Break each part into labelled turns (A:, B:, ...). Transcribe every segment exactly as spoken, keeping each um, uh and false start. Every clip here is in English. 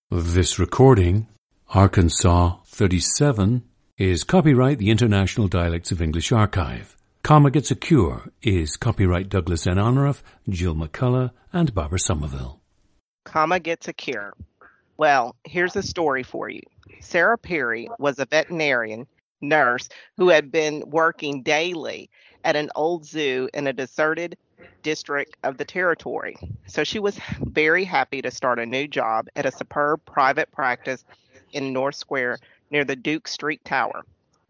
A: This recording, Arkansas thirty-seven, is copyright the International Dialects of English Archive. Comma Gets a Cure is copyright Douglas N. Onruff, Jill McCullough, and Barbara Somerville.
B: Comma Gets a Cure. Well, here's a story for you. Sarah Perry was a veterinarian nurse who had been working daily at an old zoo in a deserted district of the territory. So she was very happy to start a new job at a superb private practice in North Square near the Duke Street Tower.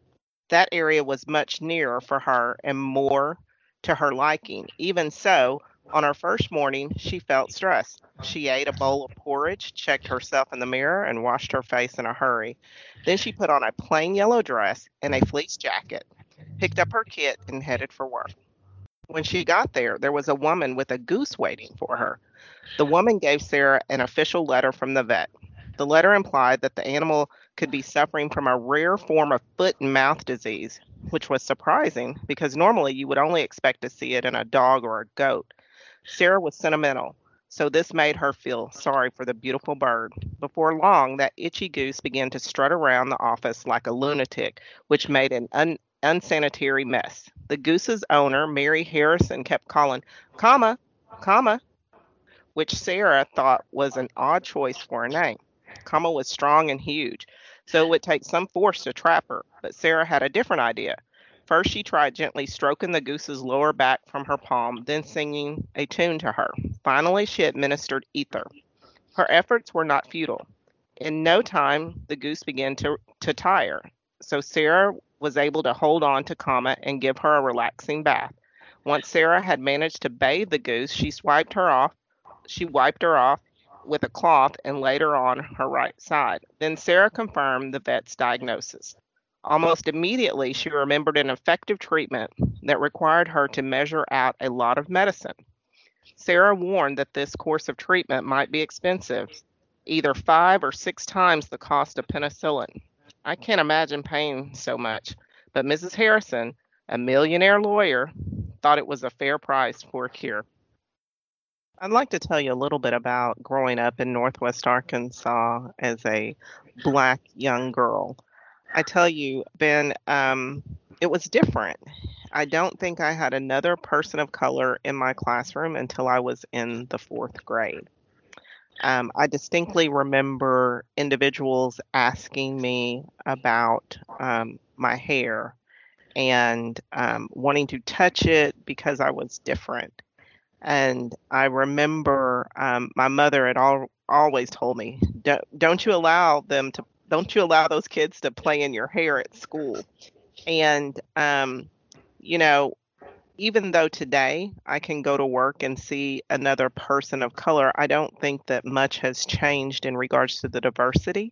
B: That area was much nearer for her and more to her liking. Even so, on her first morning, she felt stressed. She ate a bowl of porridge, checked herself in the mirror, and washed her face in a hurry. Then she put on a plain yellow dress and a fleece jacket, picked up her kit, and headed for work. When she got there, there was a woman with a goose waiting for her. The woman gave Sarah an official letter from the vet. The letter implied that the animal could be suffering from a rare form of foot and mouth disease, which was surprising because normally you would only expect to see it in a dog or a goat. Sarah was sentimental, so this made her feel sorry for the beautiful bird. Before long, that itchy goose began to strut around the office like a lunatic, which made an un- unsanitary mess. The goose's owner, Mary Harrison, kept calling, comma, comma, which Sarah thought was an odd choice for a name. Comma was strong and huge, so it would take some force to trap her, but Sarah had a different idea. First, she tried gently stroking the goose's lower back from her palm, then singing a tune to her. Finally, she administered ether. Her efforts were not futile. In no time, the goose began to, to tire, so Sarah was able to hold on to Comma and give her a relaxing bath. Once Sarah had managed to bathe the goose, she wiped her off. She wiped her off with a cloth and laid her on her right side. Then Sarah confirmed the vet's diagnosis. Almost immediately, she remembered an effective treatment that required her to measure out a lot of medicine. Sarah warned that this course of treatment might be expensive, either five or six times the cost of penicillin. I can't imagine paying so much, but Missus Harrison, a millionaire lawyer, thought it was a fair price for a cure. I'd like to tell you a little bit about growing up in Northwest Arkansas as a Black young girl. I tell you, Ben, um, it was different. I don't think I had another person of color in my classroom until I was in the fourth grade. Um, I distinctly remember individuals asking me about um, my hair and um, wanting to touch it because I was different. And I remember um, my mother had all, always told me, don't, don't you allow them to, don't you allow those kids to play in your hair at school. And, um, you know, even though today I can go to work and see another person of color, I don't think that much has changed in regards to the diversity.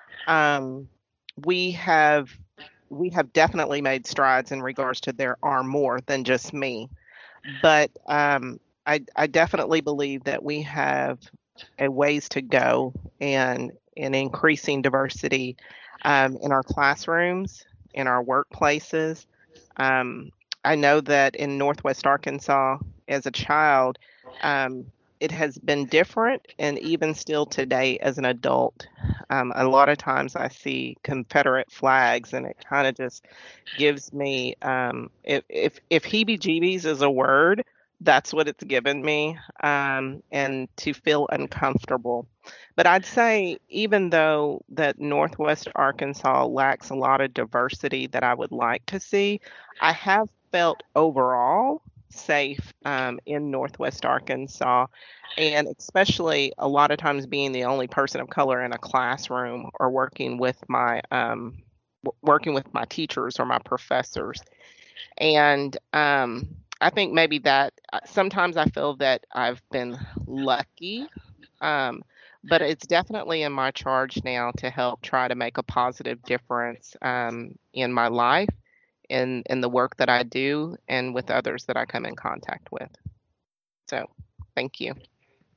B: Um, we have we have definitely made strides in regards to there are more than just me, but um, I, I definitely believe that we have a ways to go and in increasing diversity um, in our classrooms, in our workplaces. Um, I know that in Northwest Arkansas, as a child, um, it has been different, and even still today as an adult, um, a lot of times I see Confederate flags, and it kind of just gives me, um, if if if heebie-jeebies is a word, that's what it's given me, um, and to feel uncomfortable. But I'd say even though that Northwest Arkansas lacks a lot of diversity that I would like to see, I have felt overall safe um, in Northwest Arkansas, and especially a lot of times being the only person of color in a classroom or working with my um, w- working with my teachers or my professors. And um, I think maybe that uh, sometimes I feel that I've been lucky, um, but it's definitely in my charge now to help try to make a positive difference um, in my life, in in the work that I do, and with others that I come in contact with. So, thank you.